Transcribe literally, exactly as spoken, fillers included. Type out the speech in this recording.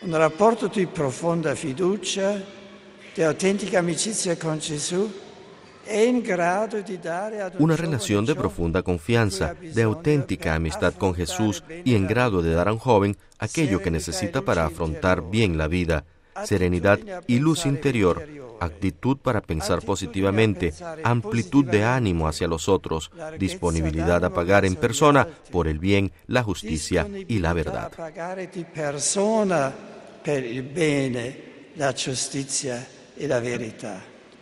un rapporto di profonda fiducia, di autentica amicizia con Gesù, è in grado di dare ad un Una giovane relación de ciò profunda confianza, de auténtica amistad con Jesús y en grado de dar a un joven aquello que necesita para afrontar bien la vida, serenidad y luz interior, actitud para pensar positivamente, amplitud de ánimo hacia los otros, disponibilidad a pagar en persona por el bien, la justicia y la verdad. a pagare di persona per il bene, la giustizia e la verità.